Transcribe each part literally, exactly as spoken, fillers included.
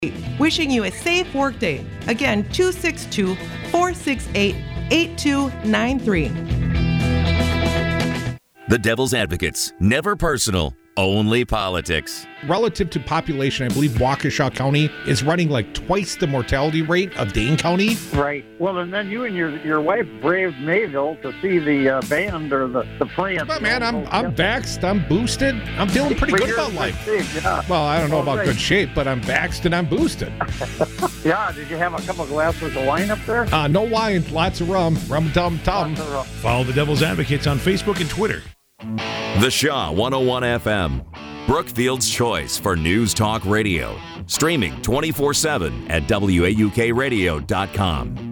Wishing you a safe workday. Again, two six two, four six eight, eight two nine three. The Devil's Advocates. Never personal, only politics. Relative to population, I believe Waukesha County is running like twice the mortality rate of Dane County. Right. Well, and then you and your your wife braved Mayville to see the uh, band or the, the plant. But man, I'm I'm vaxxed, I'm boosted. I'm feeling pretty good about life. Shape, yeah. Well, I don't know Oh, about right. good shape, but I'm vaxxed and I'm boosted. Yeah, did you have a couple glasses of wine up there? Uh, no wine, lots of rum. Rum tum tum. Lots of rum. Follow the Devil's Advocates on Facebook and Twitter. The Shaw one oh one F M. Brookfield's choice for news talk radio. Streaming twenty-four seven at W A U K radio dot com.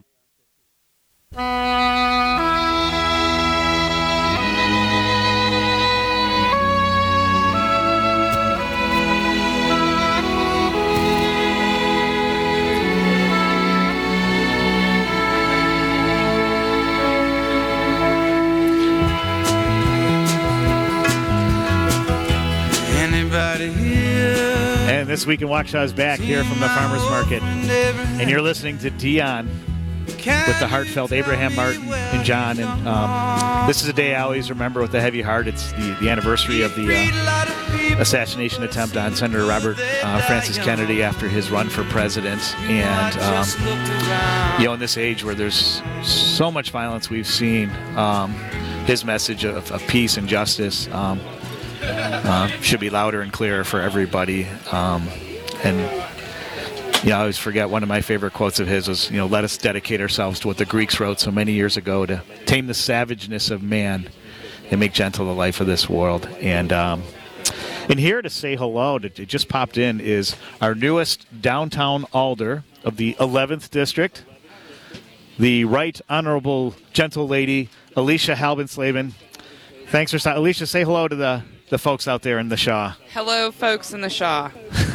And this week in Waukesha is back here from the Farmers Market. And you're listening to Dion with the heartfelt Abraham Martin and John. And um, this is a day I always remember with a heavy heart. It's the, the anniversary of the uh, assassination attempt on Senator Robert uh, Francis Kennedy after his run for president. And, um, you know, in this age where there's so much violence we've seen, um, his message of, of peace and justice um, Uh, should be louder and clearer for everybody. Um, and, you know, I always forget one of my favorite quotes of his was, you know, let us dedicate ourselves to what the Greeks wrote so many years ago, to tame the savageness of man and make gentle the life of this world. And, um, and here to say hello, to, it just popped in, is our newest downtown alder of the eleventh District, the Right Honorable Gentle Lady, Alicia Halbin-Slavin. Thanks for stopping. Alicia, say hello to the the folks out there in the Shaw. Hello, folks in the Shaw.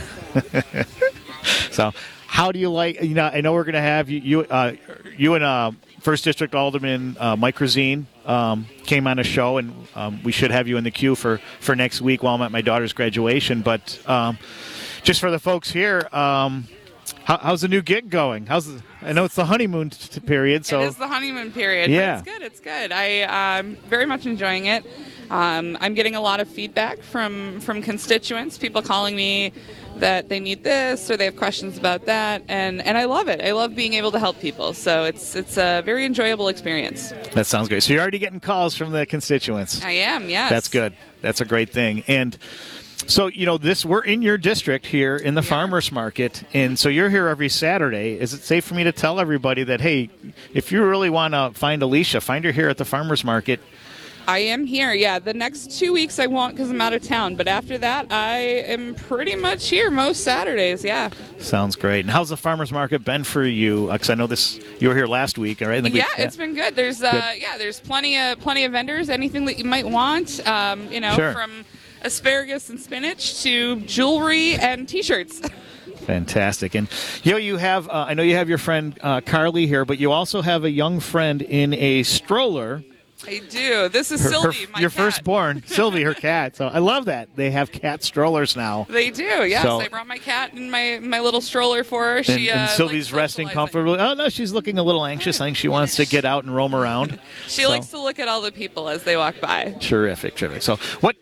So, how do you like? You know, I know we're going to have you. You, uh, you and uh, First District Alderman uh, Mike Razine um, came on a show, and um, we should have you in the queue for, for next week while I'm at my daughter's graduation. But um, just for the folks here, um, how, how's the new gig going? How's the, I know it's the honeymoon t- period, so It is the honeymoon period. Yeah. But it's good. It's good. I am very much enjoying it. Um, I'm getting a lot of feedback from, from constituents, people calling me that they need this or they have questions about that, and, and I love it. I love being able to help people, so it's it's a very enjoyable experience. that sounds great. So you're already getting calls from the constituents. I am, yes. That's good. That's a great thing. And so, you know, this we're in your district here in the Yeah. Farmers Market, and so you're here every Saturday. Is it safe for me to tell everybody that, hey, if you really want to find Alicia, find her here at the Farmers Market? I am here, yeah. The next two weeks I won't because I'm out of town, but after that I am pretty much here most Saturdays, yeah. Sounds great. And how's the Farmers Market been for you? Because I know this, you were here last week, all right? I think we- Yeah, it's been good. There's uh, Good. yeah, there's plenty of plenty of vendors. Anything that you might want, um, you know, Sure. from asparagus and spinach to jewelry and T-shirts. Fantastic. And, you know, you have, uh, I know you have your friend uh, Carly here, but you also have a young friend in a stroller. I do. This is Her- her- Sylvie, my your cat. firstborn, Sylvie, her cat. So I love that. They have cat strollers now. They do. Yes, So- I brought my cat in my my little stroller for her. She And, and uh, Sylvie's likes resting socializing. comfortably. Oh, no, she's looking a little anxious. I think she wants to get out and roam around. She So- likes to look at all the people as they walk by. Terrific, terrific. So what,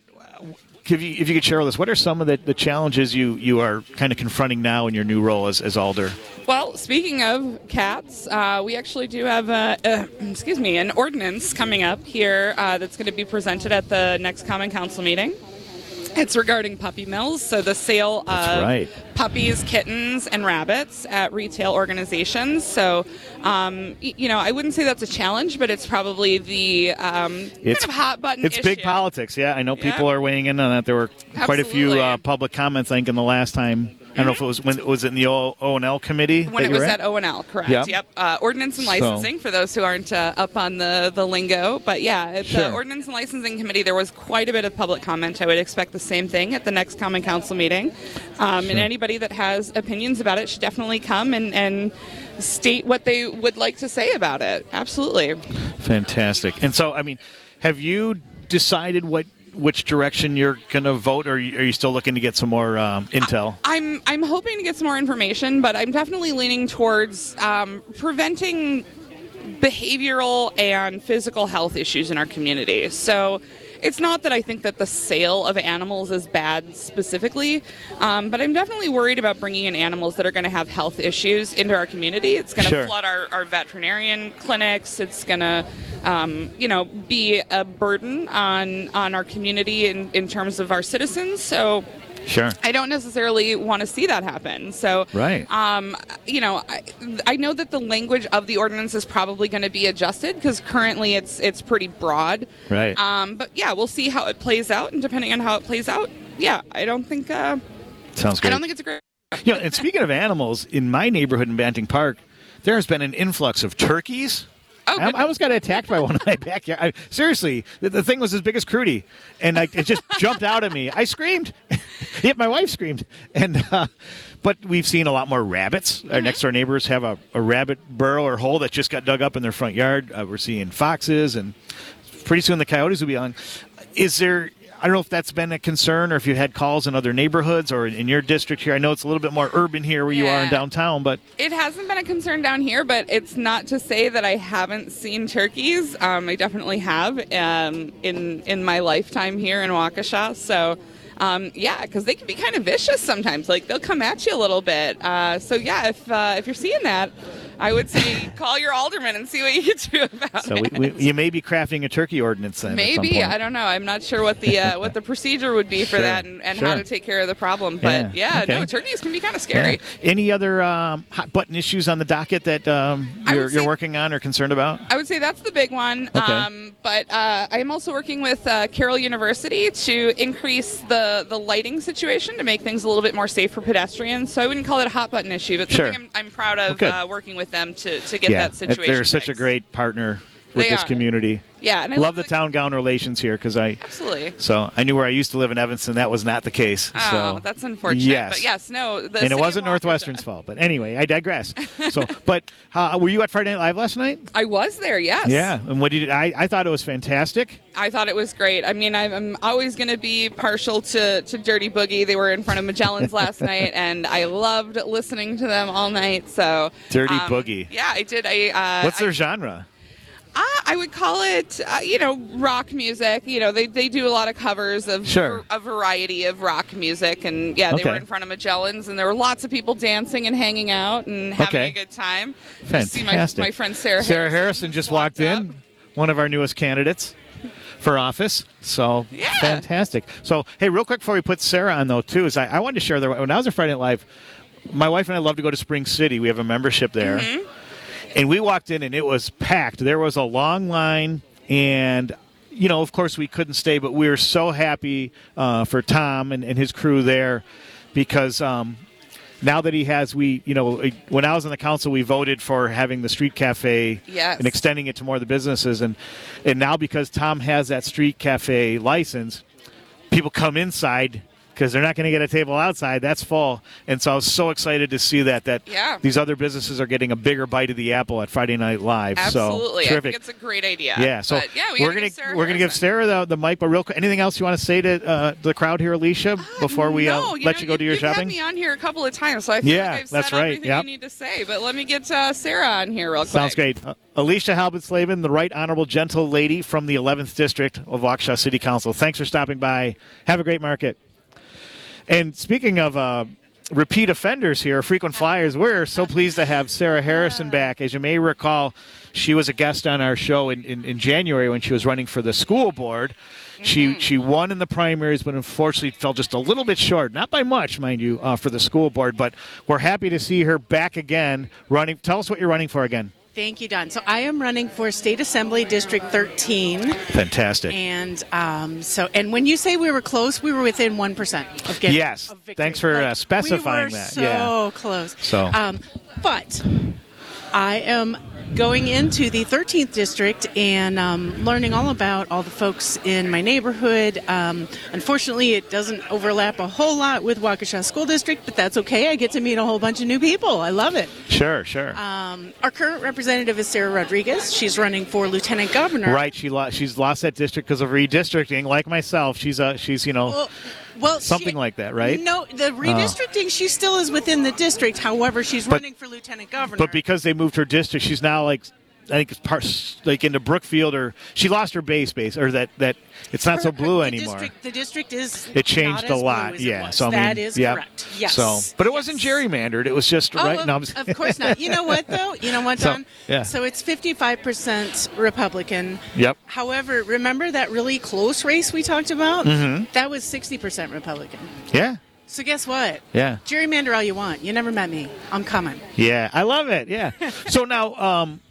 if you, if you could share with us, what are some of the, the challenges you, you are kind of confronting now in your new role as, as Alder? Well, speaking of cats, uh, we actually do have a, uh, excuse me, an ordinance coming up here uh, that's going to be presented at the next Common Council meeting. It's regarding puppy mills, so the sale That's of right. puppies, kittens, and rabbits at retail organizations. So, um, y- you know, I wouldn't say that's a challenge, but it's probably the um, It's- kind of hot button It's issue. big politics, yeah. I know people Yeah. are weighing in on that. There were quite a few Absolutely. uh, public comments, I think, in the last time. I don't know if it was when was it in the O and L committee When that it you was were at O and L, correct? Yep. Yep. Uh, ordinance and So- licensing for those who aren't uh, up on the, the lingo. But yeah, at Sure. the ordinance and licensing committee, there was quite a bit of public comment. I would expect the same thing at the next Common Council meeting. Um, And anybody that has opinions about it should definitely come and, and state what they would like to say about it. Absolutely. Fantastic. And so, I mean, have you decided what which direction you're going to vote, or are you, are you still looking to get some more um, intel? I'm I'm hoping to get some more information, but I'm definitely leaning towards um, preventing behavioral and physical health issues in our community. So it's not that I think that the sale of animals is bad specifically, um, but I'm definitely worried about bringing in animals that are going to have health issues into our community. It's going to Sure. flood our, our veterinarian clinics. It's going to, um, you know, be a burden on on our community in, in terms of our citizens. So Sure. I don't necessarily want to see that happen. So, Right. um, you know, I, I know that the language of the ordinance is probably going to be adjusted because currently it's it's pretty broad. Right. Um, but yeah, we'll see how it plays out, and depending on how it plays out, yeah, I don't think. Uh, Sounds I great. don't think it's a great. You know, and speaking of animals, in my neighborhood in Banting Park, there has been an influx of turkeys. Oh, I, I almost got attacked by one in my backyard. I, seriously, the, the thing was as big as Crudy, and I, it just jumped out at me. I screamed. Yet my wife screamed. And uh, but we've seen a lot more rabbits. Mm-hmm. Our next door neighbors have a, a rabbit burrow or hole that just got dug up in their front yard. Uh, we're seeing foxes, and pretty soon the coyotes will be on. Is there? I don't know if that's been a concern, or if you had calls in other neighborhoods or in your district here. I know it's a little bit more urban here where you are in Yeah. downtown, but It hasn't been a concern down here, but it's not to say that I haven't seen turkeys. Um, I definitely have um, in in my lifetime here in Waukesha. So, um, yeah, because they can be kind of vicious sometimes. Like they'll come at you a little bit. Uh, so yeah, if uh, if you're seeing that, I would say call your alderman and see what you can do about so it. we, we, you may be crafting a turkey ordinance then. at some Maybe point. I don't know. I'm not sure what the uh, what the procedure would be for Sure, that and, and how sure. to take care of the problem. But Yeah, yeah, okay. no, turkeys can be kind of Yeah. scary. Any other um, hot button issues on the docket that um, I you're, would you're say- working on or concerned about? I would say that's the big one. Okay. Um, but uh, I am also working with uh, Carroll University to increase the, the lighting situation to make things a little bit more safe for pedestrians. So I wouldn't call it a hot button issue, but Sure. something I'm, I'm proud of Well, good. uh, working with them to, to get yeah, that situation. they're such a fixed. great partner with They this are. community. Yeah, and I Love the town gown relations here because I Absolutely. so I knew where I used to live in Evanston. That was not the case. Oh, so that's unfortunate. Yes. But yes, no. The and city it wasn't of Waukesha- Northwestern's fault. But anyway, I digress. So, but uh, were you at Friday Night Live last night? I was there, yes. Yeah. And what did you, I? I thought it was fantastic. I thought it was great. I mean, I'm, I'm always going to be partial to, to Dirty Boogie. They were in front of Magellan's last night, and I loved listening to them all night. So Dirty um, Boogie. Yeah, I did. I uh, What's their I, genre? Uh, I would call it, uh, you know, rock music. You know, they, they do a lot of covers of Sure. a variety of rock music, and yeah, they Okay. were in front of Magellan's, and there were lots of people dancing and hanging out and having Okay. a good time. Just see my, Fantastic. my friend Sarah. Sarah Harrison just walked in, up. one of our newest candidates for office. So Yeah. fantastic. So hey, real quick before we put Sarah on though too, is I, I wanted to share that when I was at Friday Night Live, my wife and I love to go to Spring City. We have a membership there. Mm-hmm. And we walked in and it was packed. There was a long line, and you know, of course we couldn't stay, but we were so happy uh, for Tom and, and his crew there because um, now that he has, we, you know, when I was on the council, we voted for having the street cafe Yes. and extending it to more of the businesses. And, and now because Tom has that street cafe license, people come inside because they're not going to get a table outside. That's full. And so I was so excited to see that, that Yeah. these other businesses are getting a bigger bite of the apple at Friday Night Live. Absolutely. So, I terrific. think it's a great idea. Yeah, so But, yeah, we we're gotta gonna give Sarah we're gonna give Harrison. Sarah the, the mic. But real quick, anything else you want to say to uh, the crowd here, Alicia, before we no, uh, you let know, you go do your you've shopping? Had me on here a couple of times, so I feel Yeah, like I've that's said right, everything yep. I need to say. But let me get uh, Sarah on here real quick. Sounds great. Uh, Alicia Halbert-Slavin, the Right Honorable Gentle Lady from the eleventh District of Waukesha City Council. Thanks for stopping by. Have a great market. And speaking of uh, repeat offenders here, frequent flyers, we're so pleased to have Sarah Harrison back. As you may recall, she was a guest on our show in, in, in January when she was running for the school board. She she won in the primaries, but unfortunately fell just a little bit short. Not by much, mind you, uh, for the school board. But we're happy to see her back again running. Tell us what you're running for again. Thank you, Don. So I am running for State Assembly District thirteen. Fantastic. And um, so, and when you say we were close, we were within one percent of getting. Yes. of victory. Thanks for, uh, specifying we were that. So Yeah. close. So. um, but I am going into the thirteenth district and um, learning all about all the folks in my neighborhood. Um, unfortunately, it doesn't overlap a whole lot with Waukesha School District, but that's okay. I get to meet a whole bunch of new people. I love it. Sure, sure. Um, our current representative is Sarah Rodriguez. She's running for lieutenant governor. Right. She lost. She's lost that district because of redistricting. Like myself, she's a. She's you know. Well, well, something she, like that, right? No, the redistricting, uh, she still is within the district. However, she's but, running for lieutenant governor. But because they moved her district, she's now like, I think it's part like into Brookfield, or she lost her base base, or that, that it's not her, so blue the anymore. District, the district is it changed not a lot, as yeah. It so I mean, that is yeah. correct. Yes. So, but it yes. wasn't gerrymandered. It was just oh, right. Of, no, of course not. You know what though? You know what, so, Don? Yeah. So it's fifty-five percent Republican. Yep. However, remember that really close race we talked about? Mm-hmm. That was sixty percent Republican. Yeah. So guess what? Yeah. Gerrymander all you want. You never met me. I'm coming. Yeah, I love it. Yeah. So now, um,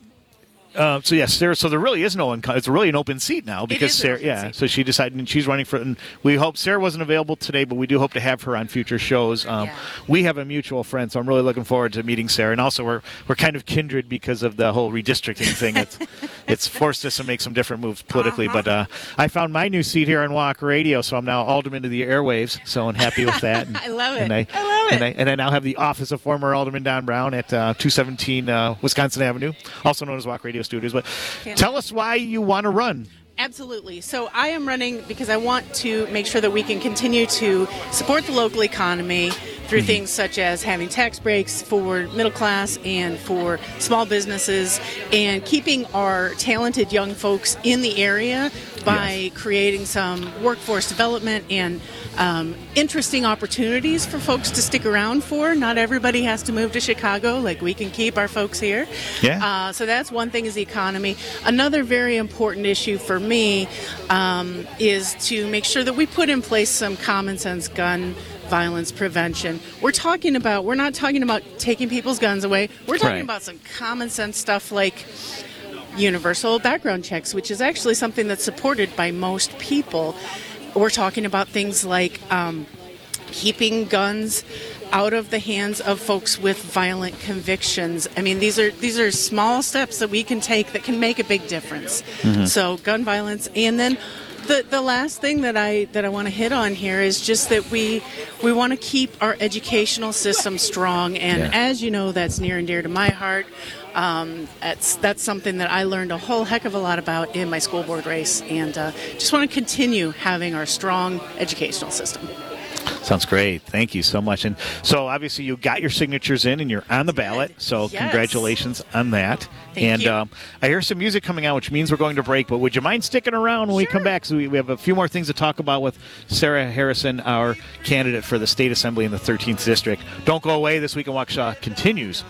uh, so yes, Sarah. So there really is no income. It's really an open seat now because Sarah. Yeah. Seat. So she decided, and she's running for. And we hope Sarah wasn't available today, but we do hope to have her on future shows. Um, yeah. We have a mutual friend, so I'm really looking forward to meeting Sarah. And also, we're we're kind of kindred because of the whole redistricting thing. It's it's forced us to make some different moves politically. Uh-huh. But uh, I found my new seat here on Walk Radio, so I'm now alderman of the airwaves. So I'm happy with that. And, I love it. And I, I love it. And I, and I now have the office of former Alderman Don Brown at uh, two seventeen uh, Wisconsin Avenue, also known as Walk Radio Studios. But tell us why you want to run. Absolutely. So I am running because I want to make sure that we can continue to support the local economy through mm-hmm. things such as having tax breaks for middle class and for small businesses, and keeping our talented young folks in the area by yes. creating some workforce development and um, interesting opportunities for folks to stick around for. Not everybody has to move to Chicago. Like, we can keep our folks here. Yeah. Uh, so that's one thing, is the economy. Another very important issue for me um, is to make sure that we put in place some common sense gun violence prevention. We're talking about, we're not talking about taking people's guns away. We're talking right. about some common sense stuff like universal background checks, which is actually something that's supported by most people. We're talking about things like um, keeping guns out of the hands of folks with violent convictions. I mean, these are these are small steps that we can take that can make a big difference. Mm-hmm. So gun violence. And then the the last thing that I that I want to hit on here is just that we we want to keep our educational system strong. And yeah. as you know, that's near and dear to my heart. Um, that's that's something that I learned a whole heck of a lot about in my school board race, and uh, just want to continue having our strong educational system. Sounds great. Thank you so much. And so obviously you got your signatures in and you're on the ballot. So yes. congratulations on that. Thank and you. Um, I hear some music coming out, which means we're going to break. But would you mind sticking around when sure. we come back? So we, we have a few more things to talk about with Sarah Harrison, our candidate for the State Assembly in the thirteenth District. Don't go away. This Week in Waukesha continues.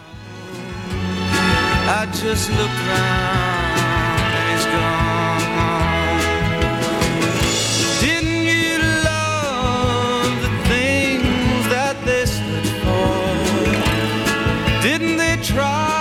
I just looked around and it's gone. Didn't you love the things that they stood for? Didn't they try